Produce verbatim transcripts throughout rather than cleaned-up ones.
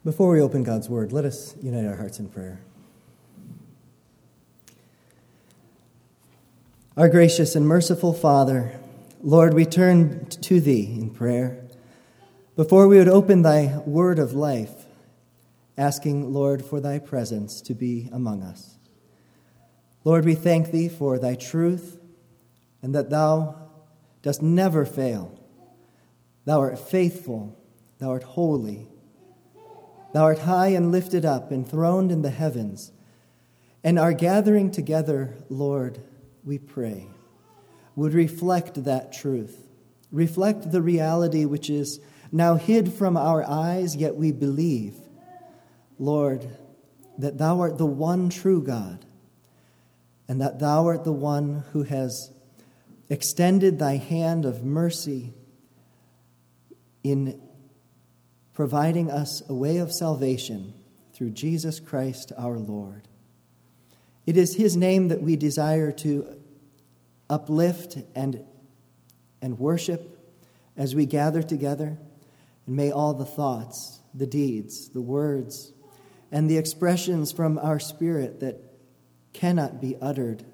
Before we open God's Word, let us unite our hearts in prayer. Our gracious and merciful Father, Lord, we turn to Thee in prayer. Before we would open Thy word of life, asking, Lord, for Thy presence to be among us. Lord, we thank Thee for Thy truth and that Thou dost never fail. Thou art faithful, Thou art holy. Thou art high and lifted up, enthroned in the heavens. And our gathering together, Lord, we pray, would reflect that truth, reflect the reality which is now hid from our eyes, yet we believe, Lord, that Thou art the one true God, and that Thou art the one who has extended Thy hand of mercy in providing us a way of salvation through Jesus Christ our Lord. It is His name that we desire to uplift and, and worship as we gather together. And may all the thoughts, the deeds, the words, and the expressions from our spirit that cannot be uttered,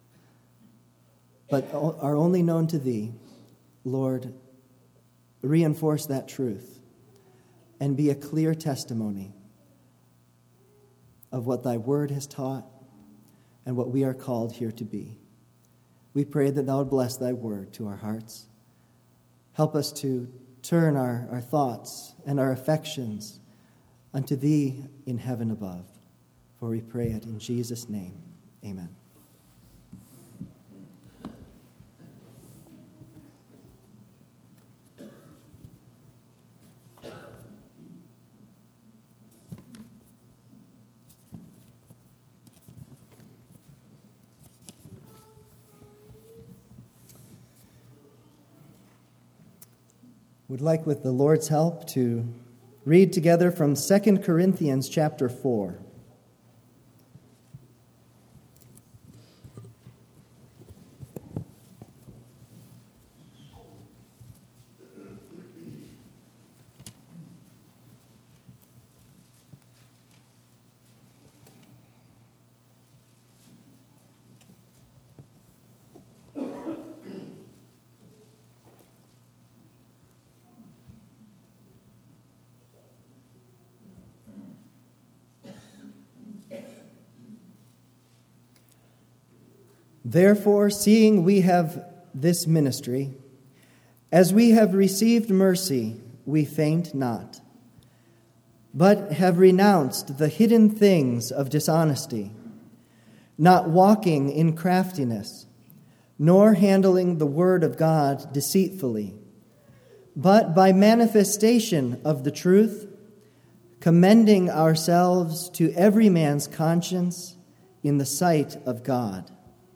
but are only known to Thee, Lord, reinforce that truth and be a clear testimony of what Thy word has taught and what we are called here to be. We pray that Thou would bless Thy word to our hearts. Help us to turn our, our thoughts and our affections unto Thee in heaven above. For we pray it in Jesus' name. Amen. Would like, with the Lord's help, to read together from Second Corinthians chapter four. Therefore, seeing we have this ministry, as we have received mercy, we faint not, but have renounced the hidden things of dishonesty, not walking in craftiness, nor handling the word of God deceitfully, but by manifestation of the truth, commending ourselves to every man's conscience in the sight of God.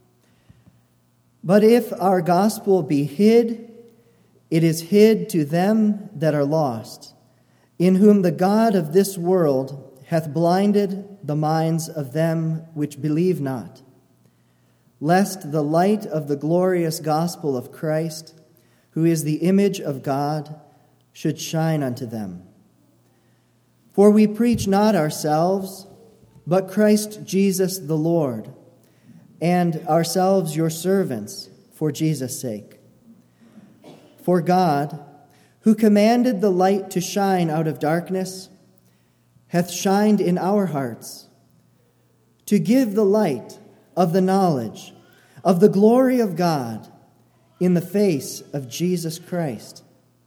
But if our gospel be hid, it is hid to them that are lost, in whom the God of this world hath blinded the minds of them which believe not, lest the light of the glorious gospel of Christ, who is the image of God, should shine unto them. For we preach not ourselves, but Christ Jesus the Lord, and ourselves your servants for Jesus' sake. For God, who commanded the light to shine out of darkness, hath shined in our hearts, to give the light of the knowledge of the glory of God in the face of Jesus Christ.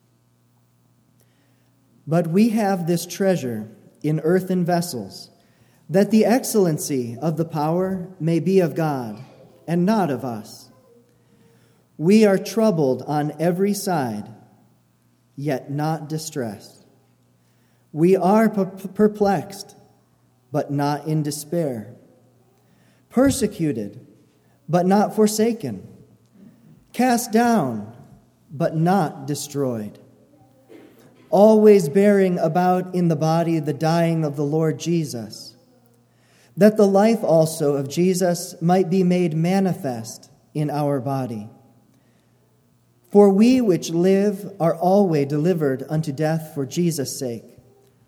But we have this treasure in earthen vessels, that the excellency of the power may be of God, and not of us. We are troubled on every side, yet not distressed. We are perplexed, but not in despair. Persecuted, but not forsaken. Cast down, but not destroyed. Always bearing about in the body the dying of the Lord Jesus, that the life also of Jesus might be made manifest in our body. For we which live are always delivered unto death for Jesus' sake,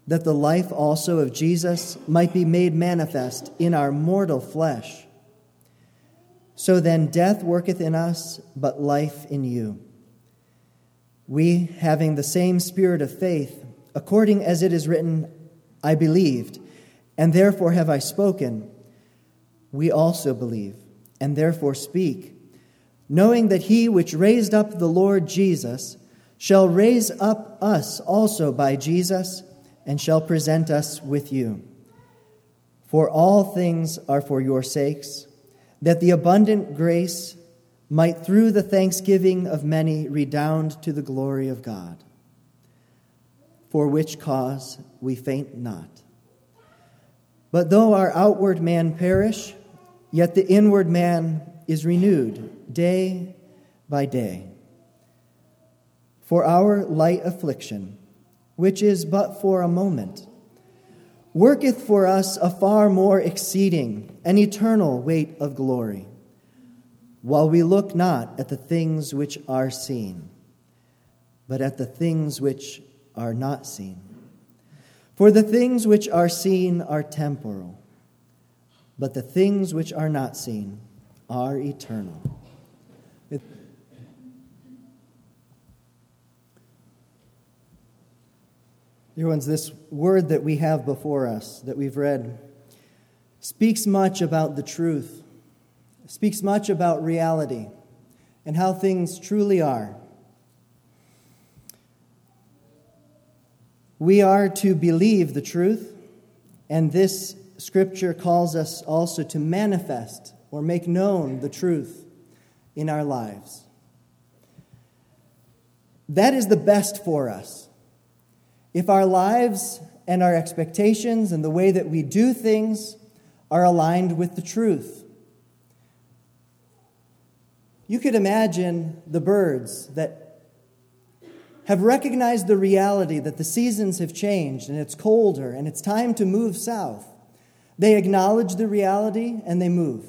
that the life also of Jesus might be made manifest in our mortal flesh. So then death worketh in us, but life in you. We, having the same spirit of faith, according as it is written, I believed, and therefore have I spoken, we also believe, and therefore speak, knowing that he which raised up the Lord Jesus shall raise up us also by Jesus, and shall present us with you. For all things are for your sakes, that the abundant grace might through the thanksgiving of many redound to the glory of God. For which cause we faint not. But though our outward man perish, yet the inward man is renewed day by day. For our light affliction, which is but for a moment, worketh for us a far more exceeding and eternal weight of glory, while we look not at the things which are seen, but at the things which are not seen. For the things which are seen are temporal, but the things which are not seen are eternal. Dear ones, this word that we have before us, that we've read, speaks much about the truth, speaks much about reality and how things truly are. We are to believe the truth, and this scripture calls us also to manifest or make known the truth in our lives. That is the best for us. If our lives and our expectations and the way that we do things are aligned with the truth. You could imagine the birds that have recognized the reality that the seasons have changed and it's colder and it's time to move south. They acknowledge the reality and they move.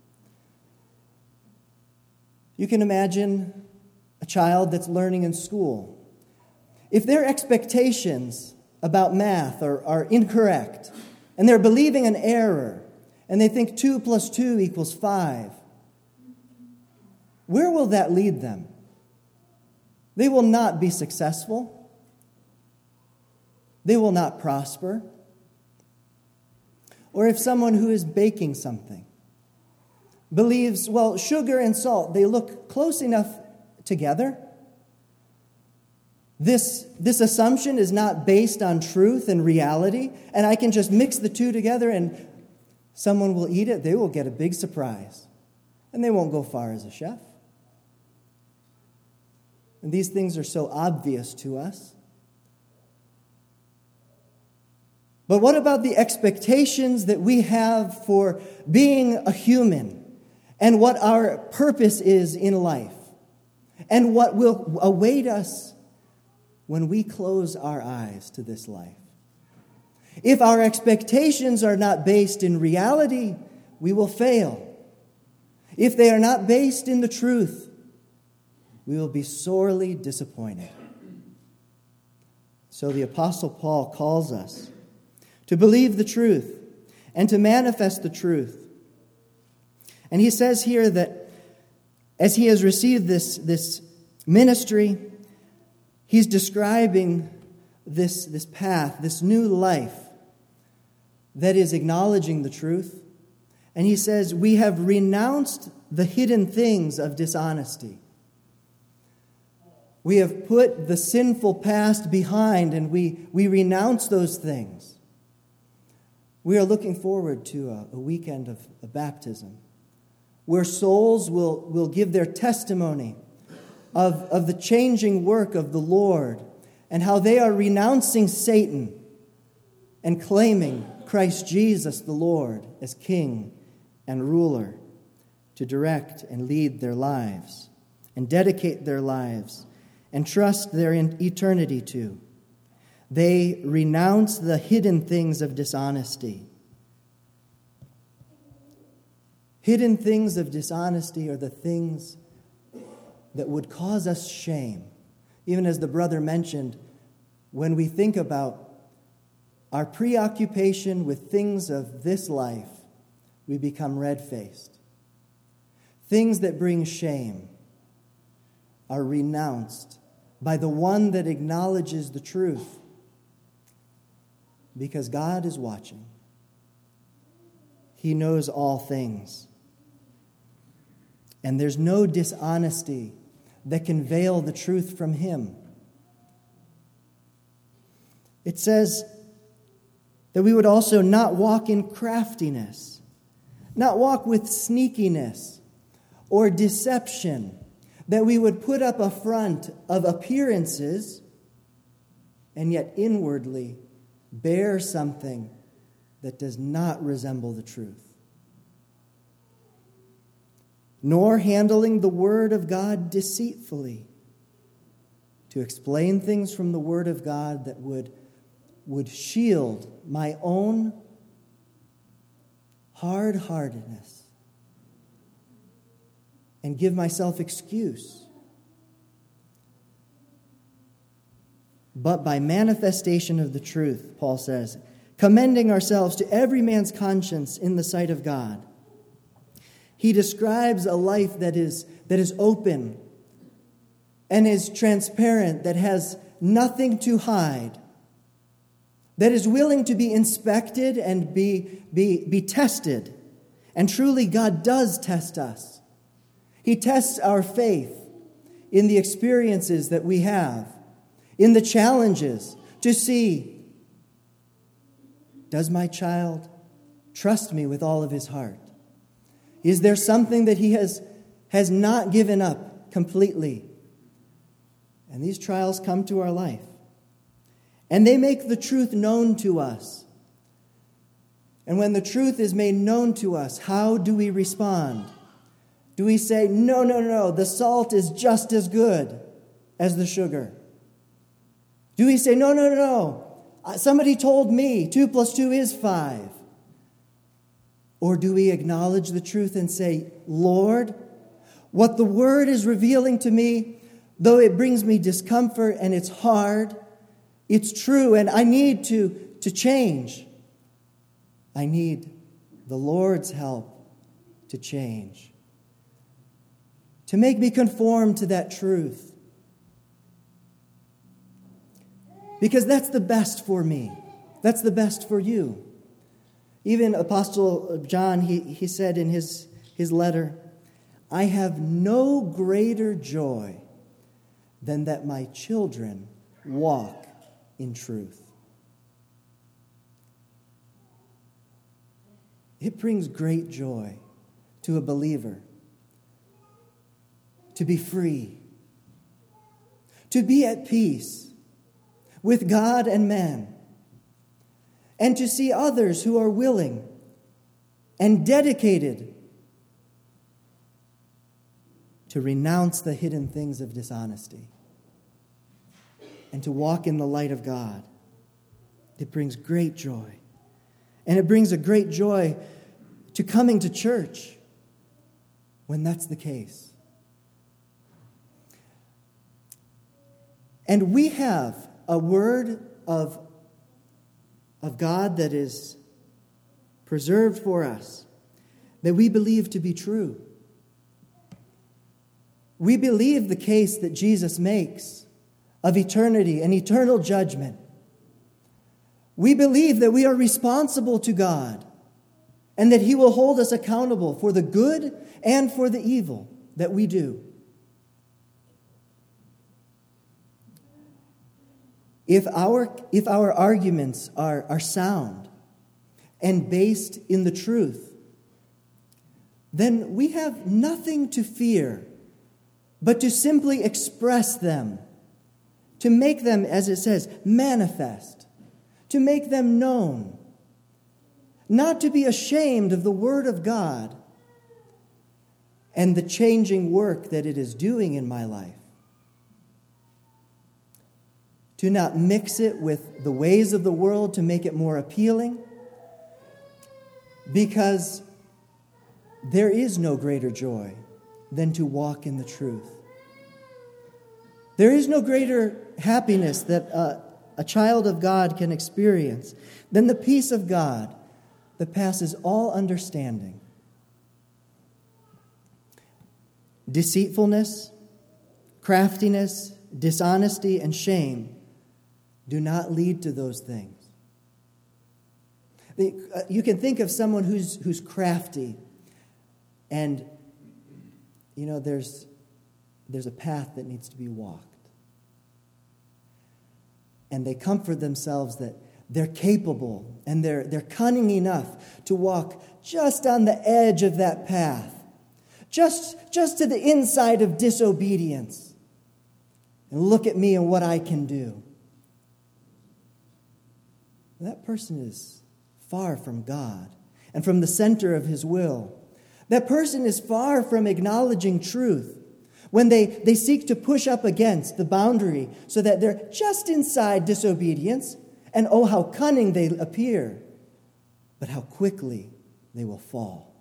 You can imagine a child that's learning in school. If their expectations about math are, are incorrect, and they're believing an error, and they think two plus two equals five, where will that lead them? They will not be successful. They will not prosper. Or if someone who is baking something believes, well, sugar and salt, they look close enough together. This, this assumption is not based on truth and reality, and I can just mix the two together and someone will eat it. They will get a big surprise, and they won't go far as a chef. And these things are so obvious to us. But what about the expectations that we have for being a human and what our purpose is in life and what will await us when we close our eyes to this life? If our expectations are not based in reality, we will fail. If they are not based in the truth, we will be sorely disappointed. So the Apostle Paul calls us to believe the truth and to manifest the truth. And he says here that as he has received this, this ministry, he's describing this, this path, this new life that is acknowledging the truth. And he says, we have renounced the hidden things of dishonesty. We have put the sinful past behind and we, we renounce those things. We are looking forward to a, a weekend of, of baptism where souls will, will give their testimony Of, of the changing work of the Lord and how they are renouncing Satan and claiming Christ Jesus the Lord as King and ruler to direct and lead their lives and dedicate their lives and trust their eternity to. They renounce the hidden things of dishonesty. Hidden things of dishonesty are the things that would cause us shame. Even as the brother mentioned, when we think about our preoccupation with things of this life, we become red-faced. Things that bring shame are renounced by the one that acknowledges the truth, because God is watching. He knows all things. And there's no dishonesty that can veil the truth from him. It says that we would also not walk in craftiness, not walk with sneakiness or deception, that we would put up a front of appearances and yet inwardly bear something that does not resemble the truth. Nor handling the word of God deceitfully, to explain things from the word of God that would, would shield my own hard-heartedness and give myself excuse. But by manifestation of the truth, Paul says, commending ourselves to every man's conscience in the sight of God. He describes a life that is, that is open and is transparent, that has nothing to hide, that is willing to be inspected and be, be, be tested. And truly, God does test us. He tests our faith in the experiences that we have, in the challenges, to see, does my child trust me with all of his heart? Is there something that he has, has not given up completely? And these trials come to our life. And they make the truth known to us. And when the truth is made known to us, how do we respond? Do we say, no, no, no, the salt is just as good as the sugar? Do we say, no, no, no, no, somebody told me two plus two is five? Or do we acknowledge the truth and say, Lord, what the word is revealing to me, though it brings me discomfort and it's hard, it's true and I need to, to change. I need the Lord's help to change, to make me conform to that truth. Because that's the best for me. That's the best for you. Even Apostle John, he, he said in his, his letter, I have no greater joy than that my children walk in truth. It brings great joy to a believer to be free, to be at peace with God and man, and to see others who are willing and dedicated to renounce the hidden things of dishonesty and to walk in the light of God. It brings great joy. And it brings a great joy to coming to church when that's the case. And we have a word of, of God that is preserved for us, that we believe to be true. We believe the case that Jesus makes of eternity and eternal judgment. We believe that we are responsible to God and that He will hold us accountable for the good and for the evil that we do. If our, if our arguments are, are sound and based in the truth, then we have nothing to fear but to simply express them, to make them, as it says, manifest, to make them known, not to be ashamed of the Word of God and the changing work that it is doing in my life. To not mix it with the ways of the world to make it more appealing, because there is no greater joy than to walk in the truth. There is no greater happiness that uh, a child of God can experience, then the peace of God that passes all understanding. Deceitfulness, craftiness, dishonesty, and shame do not lead to those things. You can think of someone who's who's crafty, and you know there's there's a path that needs to be walked. And they comfort themselves that they're capable and they're they're cunning enough to walk just on the edge of that path, just, just to the inside of disobedience. And look at me and what I can do. That person is far from God and from the center of his will. That person is far from acknowledging truth when they, they seek to push up against the boundary so that they're just inside disobedience, and oh, how cunning they appear, but how quickly they will fall.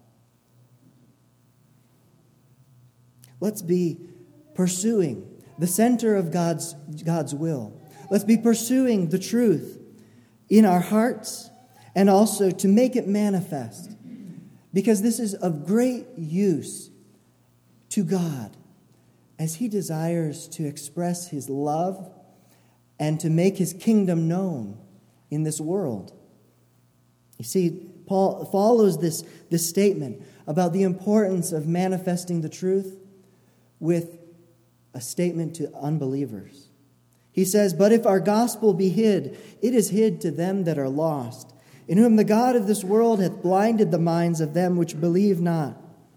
Let's be pursuing the center of God's, God's will. Let's be pursuing the truth in our hearts and also to make it manifest, because this is of great use to God as he desires to express his love and to make his kingdom known in this world. You see, Paul follows this, this statement about the importance of manifesting the truth with a statement to unbelievers. He says, "But if our gospel be hid, it is hid to them that are lost, in whom the God of this world hath blinded the minds of them which believe not."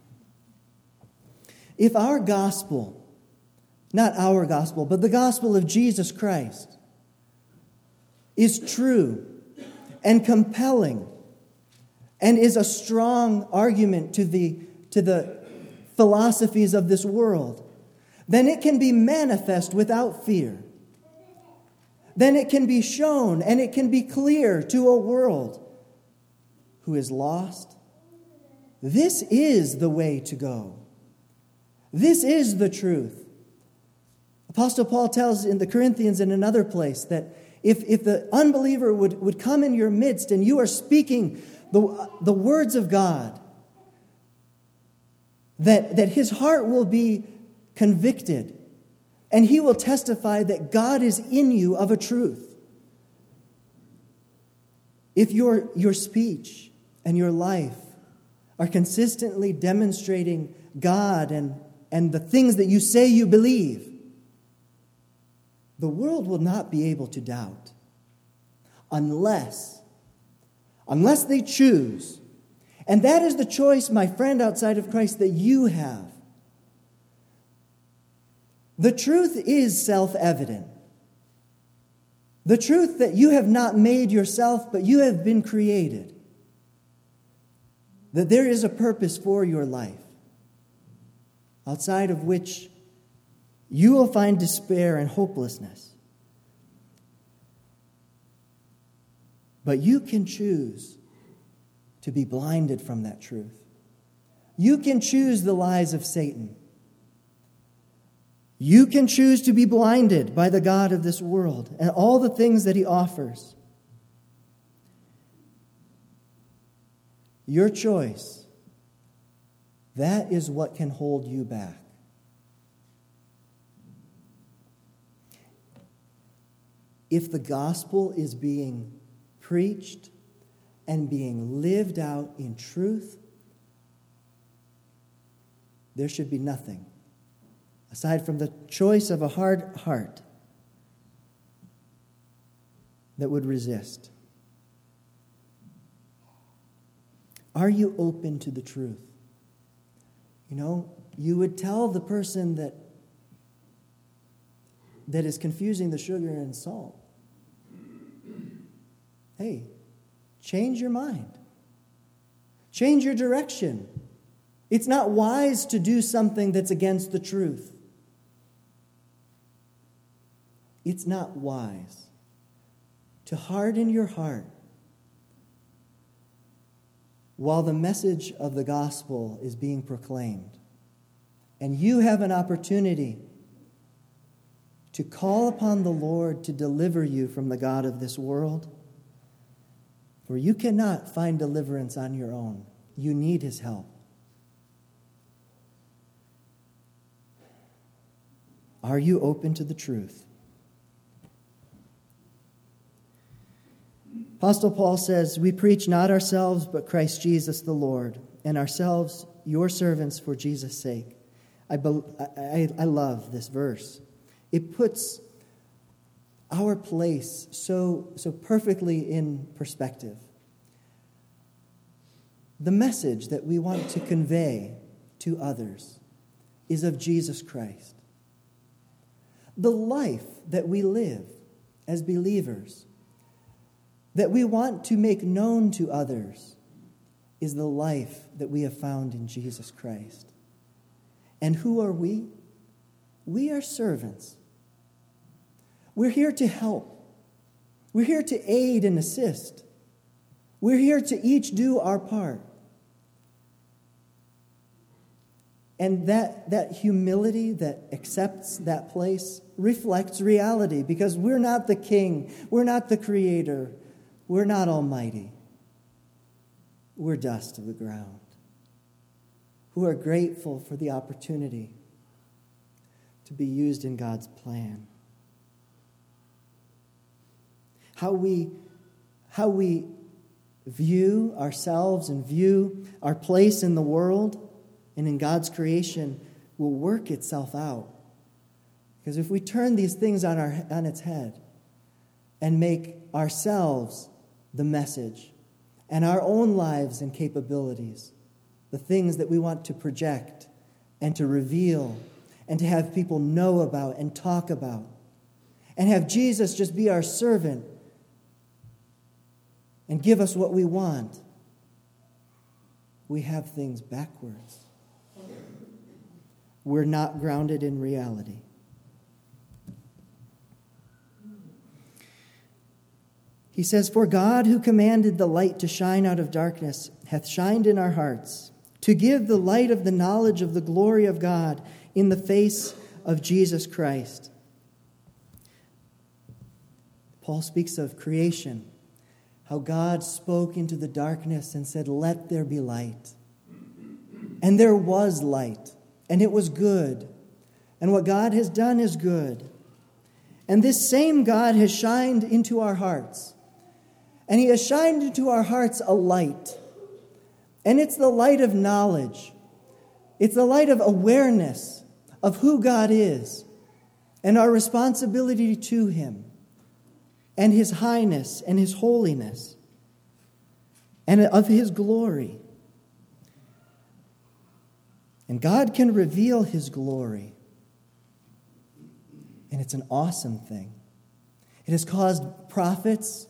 If our gospel, not our gospel, but the gospel of Jesus Christ, is true and compelling and is a strong argument to the, to the philosophies of this world, then it can be manifest without fear. Then it can be shown and it can be clear to a world who is lost. This is the way to go. This is the truth. Apostle Paul tells in the Corinthians in another place that if, if the unbeliever would, would come in your midst and you are speaking the, the words of God, that, that his heart will be convicted and he will testify that God is in you of a truth. If your, your speech and your life are consistently demonstrating God and, and the things that you say you believe, the world will not be able to doubt unless, unless they choose. And that is the choice, my friend, outside of Christ, that you have. The truth is self-evident. The truth that you have not made yourself, but you have been created. That there is a purpose for your life, outside of which you will find despair and hopelessness. But you can choose to be blinded from that truth. You can choose the lies of Satan. You can choose to be blinded by the God of this world and all the things that he offers. Your choice, that is what can hold you back. If the gospel is being preached and being lived out in truth, there should be nothing, aside from the choice of a hard heart, that would resist. Are you open to the truth? You know, you would tell the person that that is confusing the sugar and salt, hey, change your mind. Change your direction. It's not wise to do something that's against the truth. It's not wise to harden your heart while the message of the gospel is being proclaimed. And you have an opportunity to call upon the Lord to deliver you from the god of this world. For you cannot find deliverance on your own. You need his help. Are you open to the truth? Apostle Paul says, we preach not ourselves, but Christ Jesus the Lord, and ourselves your servants for Jesus' sake. I, I, I love this verse. It puts our place so, so perfectly in perspective. The message that we want to convey to others is of Jesus Christ. The life that we live as believers, that we want to make known to others, is the life that we have found in Jesus Christ. And who are we? We are servants. We're here to help. We're here to aid and assist. We're here to each do our part. And that, that humility that accepts that place reflects reality, because we're not the king, we're not the creator, we're not almighty. We're dust of the ground, who are grateful for the opportunity to be used in God's plan. How we, how we view ourselves and view our place in the world and in God's creation will work itself out. Because if we turn these things on our on its head and make ourselves the message and our own lives and capabilities the things that we want to project and to reveal and to have people know about and talk about, and have Jesus just be our servant and give us what we want, we have things backwards. We're not grounded in reality. He says, "For God, who commanded the light to shine out of darkness, hath shined in our hearts, to give the light of the knowledge of the glory of God in the face of Jesus Christ." Paul speaks of creation, how God spoke into the darkness and said, "Let there be light." And there was light, and it was good. And what God has done is good. And this same God has shined into our hearts. And he has shined into our hearts a light. And it's the light of knowledge. It's the light of awareness of who God is and our responsibility to him and his highness and his holiness and of his glory. And God can reveal his glory. And it's an awesome thing. It has caused prophets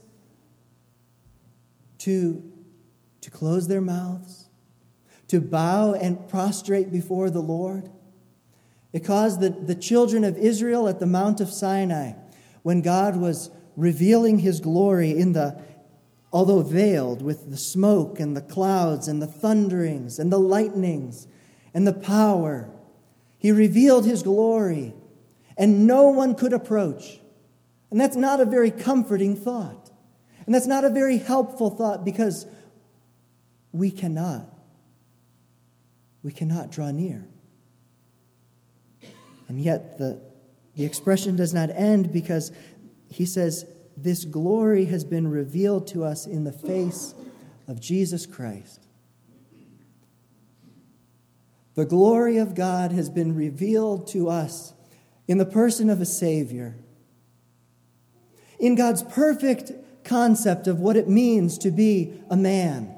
to, to close their mouths, to bow and prostrate before the Lord. It caused the, the children of Israel at the Mount of Sinai, when God was revealing his glory in the, although veiled with the smoke and the clouds and the thunderings and the lightnings and the power, he revealed his glory, and no one could approach. And that's not a very comforting thought. And that's not a very helpful thought, because we cannot. We cannot draw near. And yet the, the expression does not end, because he says, this glory has been revealed to us in the face of Jesus Christ. The glory of God has been revealed to us in the person of a Savior. In God's perfect concept of what it means to be a man.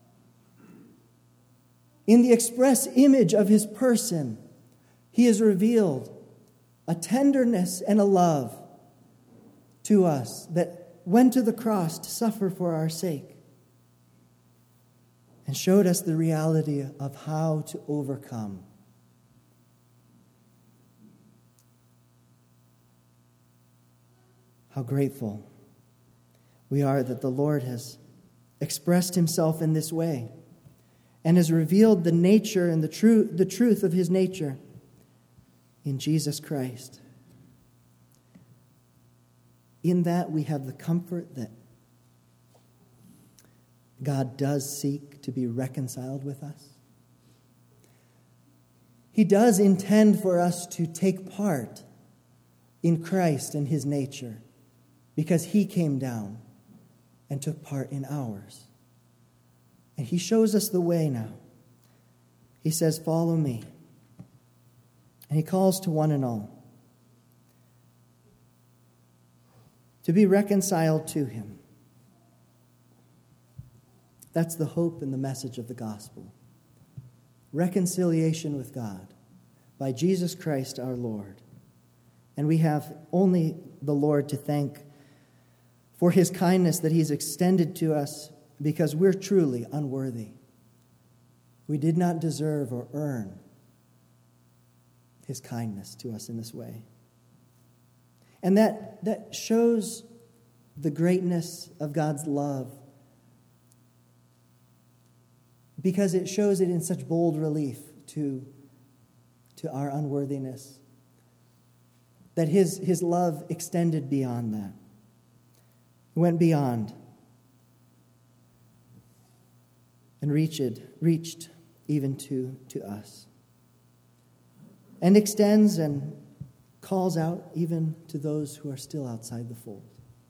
In the express image of his person, he has revealed a tenderness and a love to us that went to the cross to suffer for our sake, and showed us the reality of how to overcome. How grateful we are that the Lord has expressed himself in this way and has revealed the nature and the, tru- the truth of his nature in Jesus Christ. In that we have the comfort that God does seek to be reconciled with us. He does intend for us to take part in Christ and his nature because he came down and took part in ours. And he shows us the way now. He says, "Follow me." And he calls to one and all to be reconciled to him. That's the hope and the message of the gospel. Reconciliation with God by Jesus Christ our Lord. And we have only the Lord to thank for his kindness that he's extended to us because we're truly unworthy. We did not deserve or earn his kindness to us in this way. And that, that shows the greatness of God's love because it shows it in such bold relief to, to our unworthiness. That his, his love extended beyond that. It went beyond and reached, reached even to, to us. And extends and calls out even to those who are still outside the fold.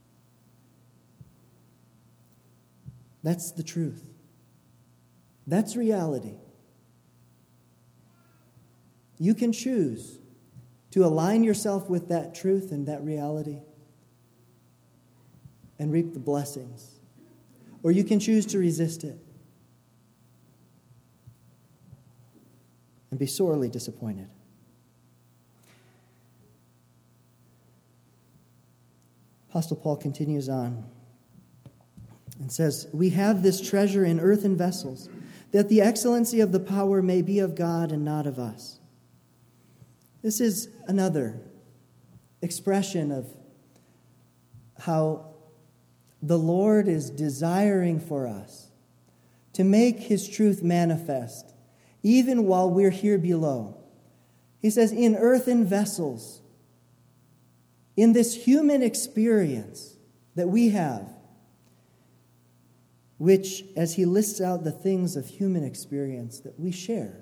That's the truth. That's reality. You can choose to align yourself with that truth and that reality and reap the blessings. Or you can choose to resist it and be sorely disappointed. Apostle Paul continues on and says, "We have this treasure in earthen vessels, that the excellency of the power may be of God and not of us." This is another expression of how the Lord is desiring for us to make his truth manifest, even while we're here below. He says, in earthen vessels, in this human experience that we have, which, as he lists out the things of human experience that we share,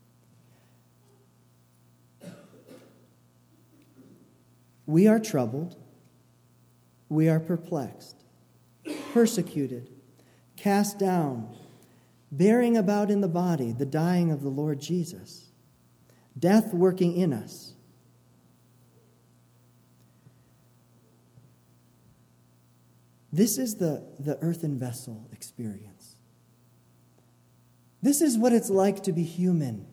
we are troubled, we are perplexed, persecuted, cast down, bearing about in the body the dying of the Lord Jesus, death working in us. This is the, the earthen vessel experience. This is what it's like to be human.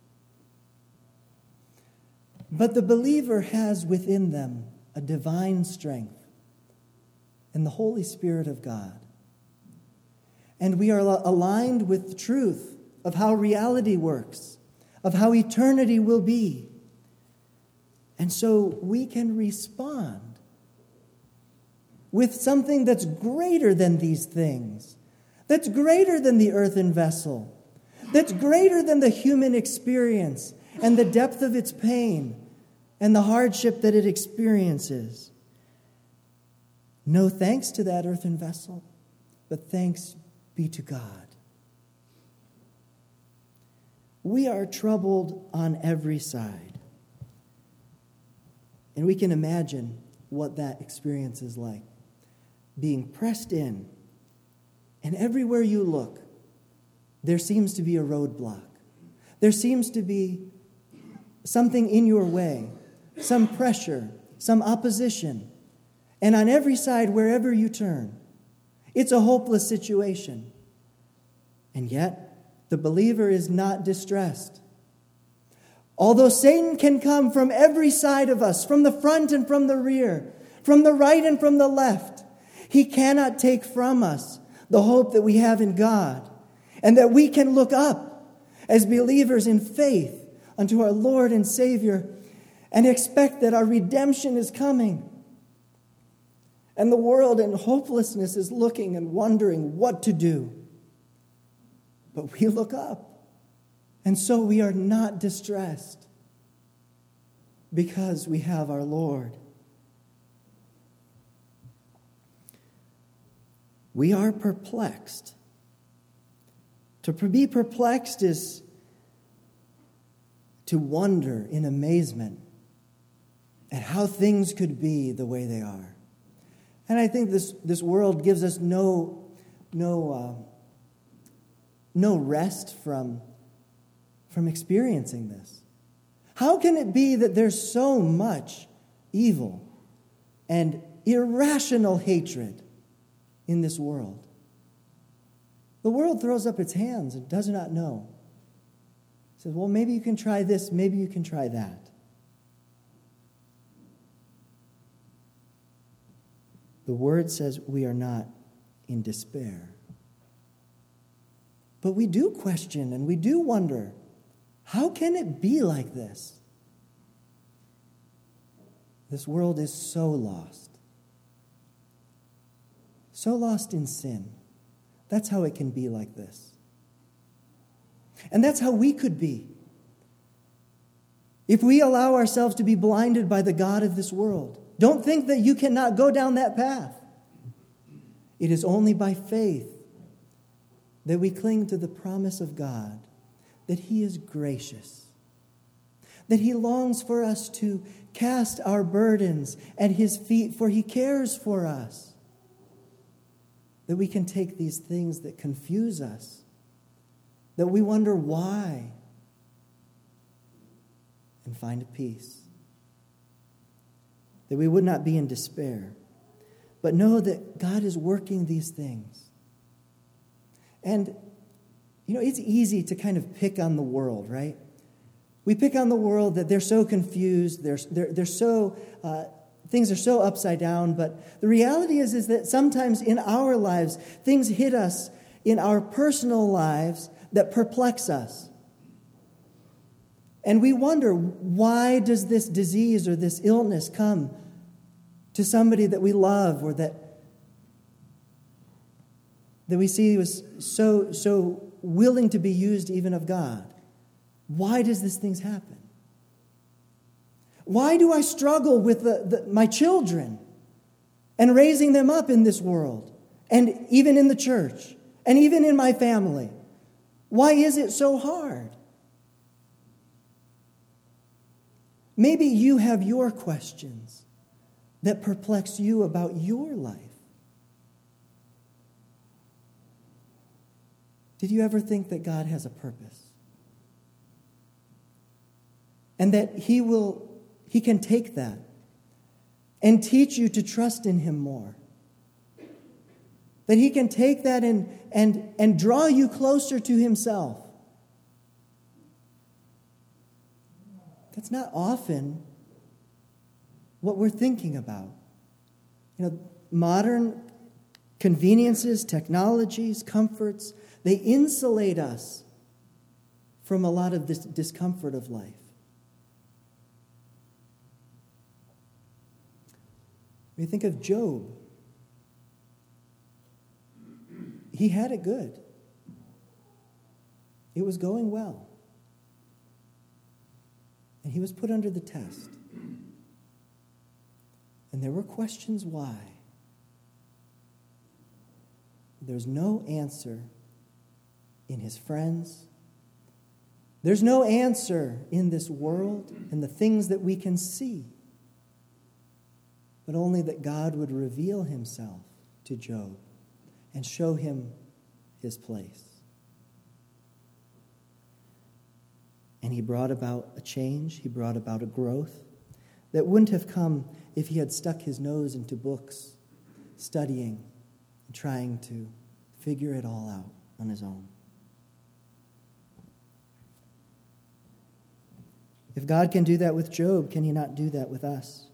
But the believer has within them a divine strength and the Holy Spirit of God. And we are aligned with the truth of how reality works, of how eternity will be. And so we can respond with something that's greater than these things, that's greater than the earthen vessel, that's greater than the human experience and the depth of its pain and the hardship that it experiences. No thanks to that earthen vessel, but thanks be to God. We are troubled on every side. And we can imagine what that experience is like. Being pressed in, and everywhere you look, there seems to be a roadblock. There seems to be something in your way, some pressure, some opposition. And on every side, wherever you turn, it's a hopeless situation. And yet, the believer is not distressed. Although Satan can come from every side of us, from the front and from the rear, from the right and from the left, he cannot take from us the hope that we have in God and that we can look up as believers in faith unto our Lord and Savior and expect that our redemption is coming. And the world in hopelessness is looking and wondering what to do. But we look up, and so we are not distressed because we have our Lord. we are perplexed. To be perplexed is to wonder in amazement at how things could be the way they are. And I think this, this world gives us no, no, uh, no rest from, from experiencing this. How can it be that there's so much evil and irrational hatred in this world? The world throws up its hands and does not know. It says, well, maybe you can try this, maybe you can try that. The word says we are not in despair. But we do question and we do wonder, how can it be like this? This world is so lost. So lost in sin. That's how it can be like this. And that's how we could be. If we allow ourselves to be blinded by the God of this world, don't think that you cannot go down that path. It is only by faith that we cling to the promise of God that He is gracious, that He longs for us to cast our burdens at His feet, for He cares for us, that we can take these things that confuse us, that we wonder why, and find a peace. That we would not be in despair, but know that God is working these things. And, you know, it's easy to kind of pick on the world, right? We pick on the world that they're so confused, they're, they're, they're so, uh, things are so upside down, but the reality is, is that sometimes in our lives, things hit us in our personal lives that perplex us. And we wonder, why does this disease or this illness come to somebody that we love or that, that we see was so, so willing to be used even of God? Why does these things happen? Why do I struggle with the, the, my children and raising them up in this world and even in the church and even in my family? Why is it so hard? Maybe you have your questions that perplex you about your life. Did you ever think that God has a purpose? And that He will, He can take that and teach you to trust in Him more? That He can take that and, and, and draw you closer to Himself? That's not often what we're thinking about. You know, modern conveniences, technologies, comforts, they insulate us from a lot of this discomfort of life. We think of Job. He had it good. It was going well. And he was put under the test. And there were questions why. There's no answer in his friends. There's no answer in this world and the things that we can see. But only that God would reveal Himself to Job and show him his place. And He brought about a change. He brought about a growth that wouldn't have come if he had stuck his nose into books, studying, and trying to figure it all out on his own. If God can do that with Job, can He not do that with us?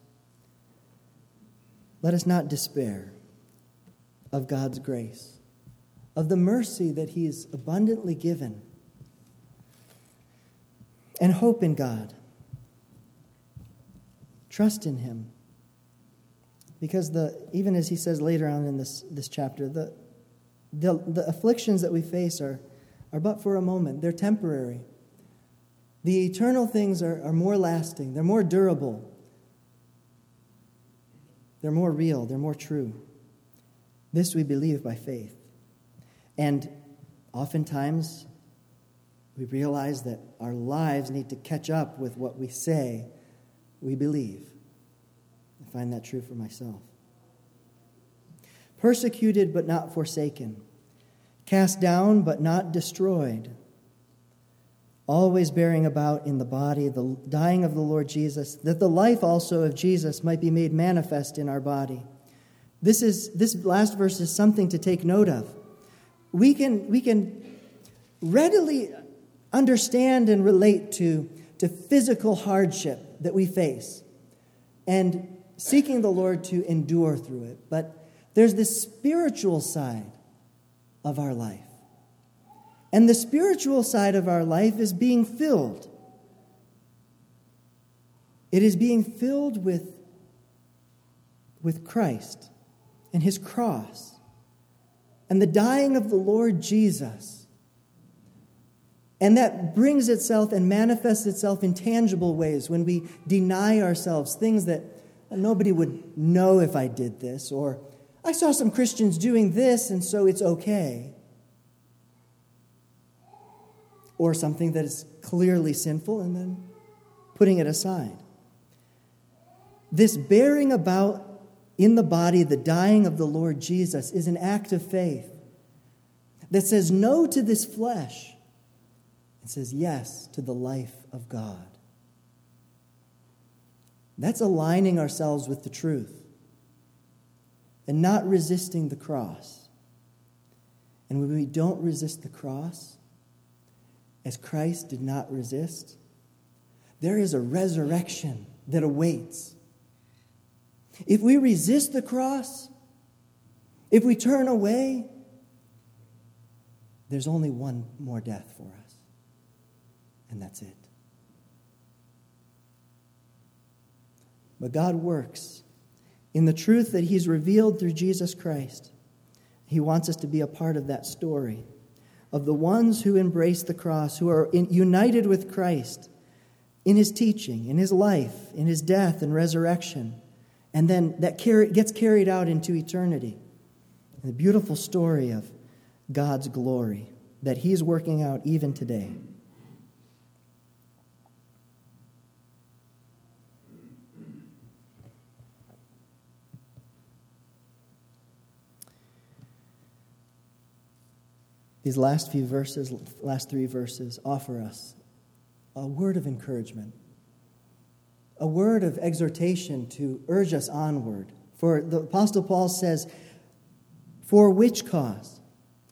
Let us not despair of God's grace, of the mercy that He has abundantly given, and hope in God. Trust in Him. Because the even as He says later on in this, this chapter, the, the the afflictions that we face are, are but for a moment. They're temporary. The eternal things are, are more lasting. They're more durable. They're more real. They're more true. This we believe by faith. And oftentimes, we realize that our lives need to catch up with what we say we believe. I find that true for myself. Persecuted but not forsaken. Cast down but not destroyed. Always bearing about in the body the dying of the Lord Jesus, that the life also of Jesus might be made manifest in our body. This is this last verse is something to take note of. We can we can readily understand and relate to, to physical hardship that we face and seeking the Lord to endure through it. But there's this spiritual side of our life. And the spiritual side of our life is being filled. It is being filled with, with Christ and his cross and the dying of the Lord Jesus. And that brings itself and manifests itself in tangible ways when we deny ourselves things that nobody would know if I did this, or I saw some Christians doing this and so it's okay. Or something that is clearly sinful and then putting it aside. This bearing about in the body the dying of the Lord Jesus is an act of faith that says no to this flesh and says yes to the life of God. That's aligning ourselves with the truth and not resisting the cross. And when we don't resist the cross, as Christ did not resist, there is a resurrection that awaits. If we resist the cross, if we turn away, there's only one more death for us, and that's it. But God works in the truth that he's revealed through Jesus Christ. He wants us to be a part of that story, of the ones who embrace the cross, who are in, united with Christ in his teaching, in his life, in his death and resurrection. And then that carry, gets carried out into eternity. The beautiful story of God's glory that he's working out even today. These last few verses, last three verses, offer us a word of encouragement, a word of exhortation to urge us onward. For the Apostle Paul says, for which cause?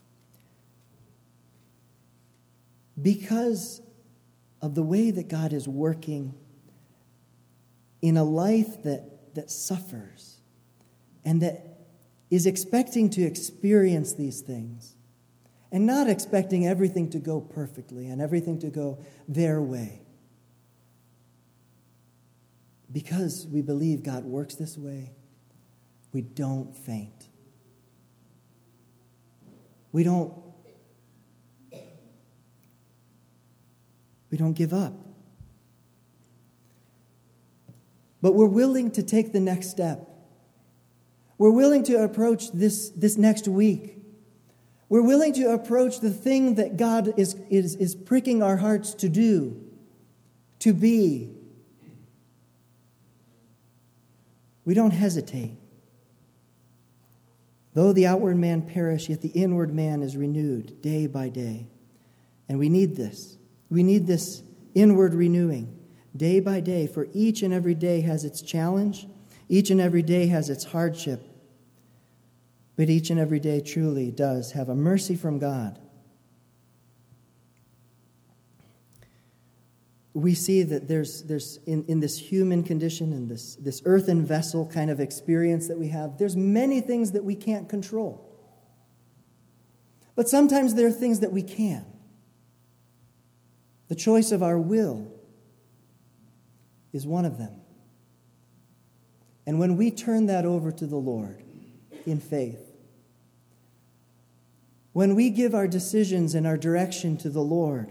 Because of the way that God is working in a life that, that suffers and that is expecting to experience these things. And not expecting everything to go perfectly and everything to go their way. Because we believe God works this way, we don't faint. We don't, we don't give up. But we're willing to take the next step. We're willing to approach this, this next week. We're willing to approach the thing that God is, is, is pricking our hearts to do, to be. We don't hesitate. Though the outward man perish, yet the inward man is renewed day by day. And we need this. We need this inward renewing day by day, for each and every day has its challenge. Each and every day has its hardship. But each and every day truly does have a mercy from God. We see that there's there's in, in this human condition, in this, this earthen vessel kind of experience that we have, there's many things that we can't control. But sometimes there are things that we can. The choice of our will is one of them. And when we turn that over to the Lord in faith, when we give our decisions and our direction to the Lord,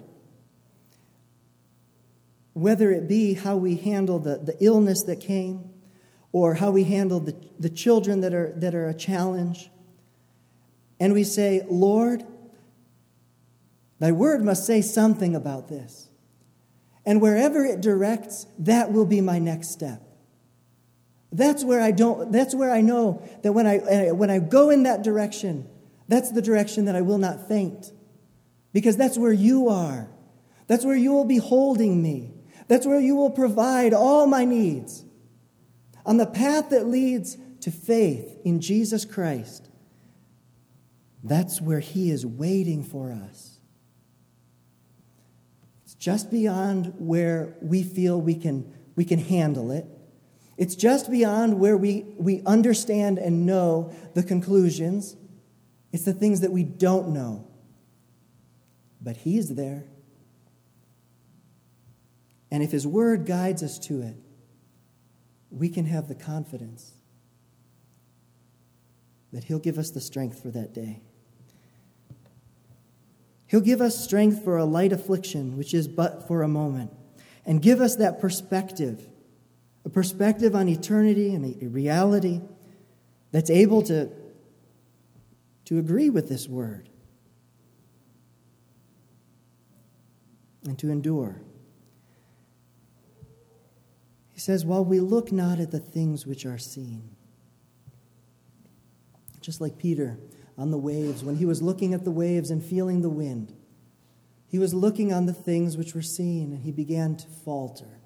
whether it be how we handle the, the illness that came, or how we handle the, the children that are, that are a challenge, And we say, Lord, thy word must say something about this. And wherever it directs, that will be my next step. That's where I don't, that's where I know that when I, when I go in that direction, that's the direction that I will not faint. Because that's where you are. That's where you will be holding me. That's where you will provide all my needs. On the path that leads to faith in Jesus Christ, that's where he is waiting for us. It's just beyond where we feel we can, we can handle it. It's just beyond where we, we understand and know the conclusions. It's the things that we don't know. But he's there. And if his word guides us to it, we can have the confidence that he'll give us the strength for that day. He'll give us strength for a light affliction, which is but for a moment, and give us that perspective, a perspective on eternity and a reality that's able to, to agree with this word and to endure. He says, while we look not at the things which are seen. Just like Peter on the waves, when he was looking at the waves and feeling the wind, he was looking on the things which were seen, and he began to falter.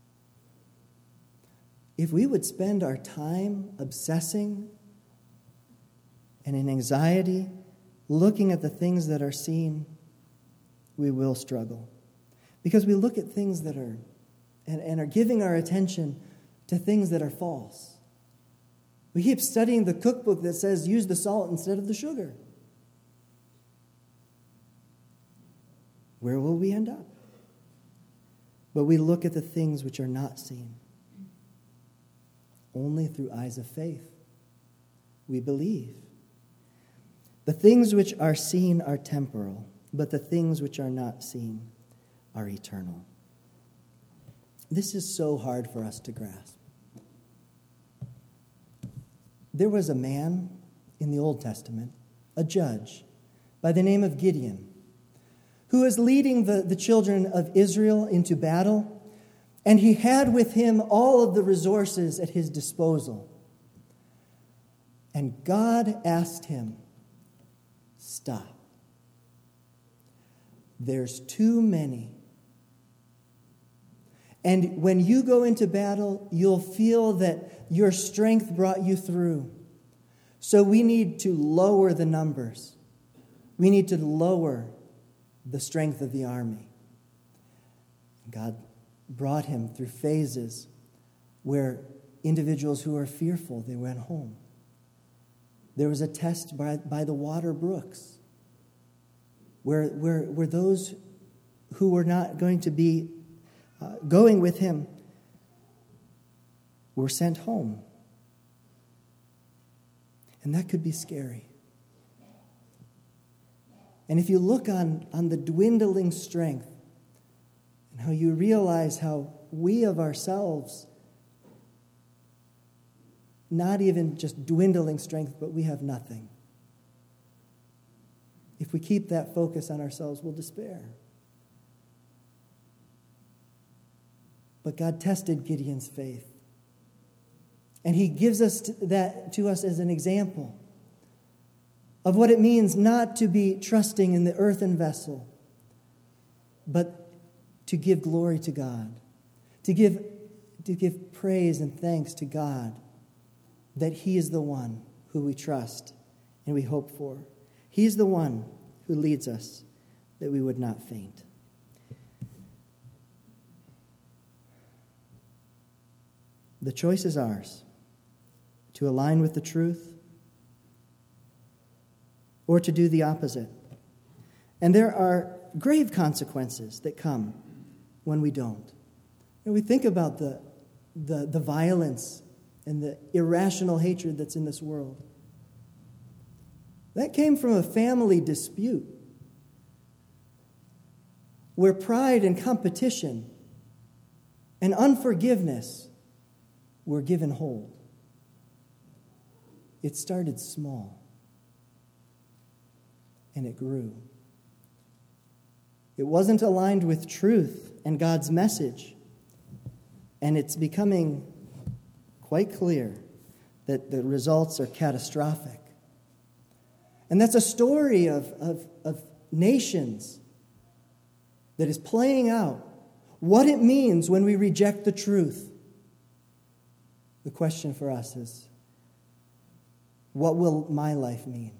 If we would spend our time obsessing and in anxiety, looking at the things that are seen, we will struggle. Because we look at things that are And, and are giving our attention to things that are false. We keep studying the cookbook that says use the salt instead of the sugar. Where will we end up? But we look at the things which are not seen. Only through eyes of faith we believe. The things which are seen are temporal, but the things which are not seen are eternal. This is so hard for us to grasp. There was a man in the Old Testament, a judge, by the name of Gideon, who was leading the, the children of Israel into battle, and he had with him all of the resources at his disposal. And God asked him, stop. There's too many. And when you go into battle, you'll feel that your strength brought you through. So we need to lower the numbers. We need to lower the strength of the army. God brought him through phases where individuals who were fearful, they went home. There was a test by, by the water brooks where, where, where those who were not going to be Uh, going with him were sent home. And that could be scary. And if you look on, on the dwindling strength and how you realize how we of ourselves, not even just dwindling strength, but we have nothing. If we keep that focus on ourselves, we'll despair. But God tested Gideon's faith. And he gives us that to us as an example of what it means not to be trusting in the earthen vessel, but to give glory to God, to give, to give praise and thanks to God that he is the one who we trust and we hope for. He's the one who leads us that we would not faint. The choice is ours, to align with the truth or to do the opposite. And there are grave consequences that come when we don't. And we think about the, the, the violence and the irrational hatred that's in this world. That came from a family dispute where pride and competition and unforgiveness were given hold. It started small. and it grew. It wasn't aligned with truth and God's message, and it's becoming quite clear that the results are catastrophic. And that's a story of, of, of nations that is playing out what it means when we reject the truth. The question for us is, what will my life mean?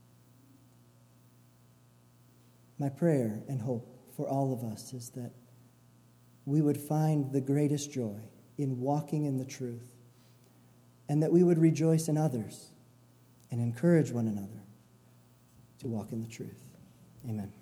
My prayer and hope for all of us is that we would find the greatest joy in walking in the truth, and that we would rejoice in others and encourage one another to walk in the truth. Amen.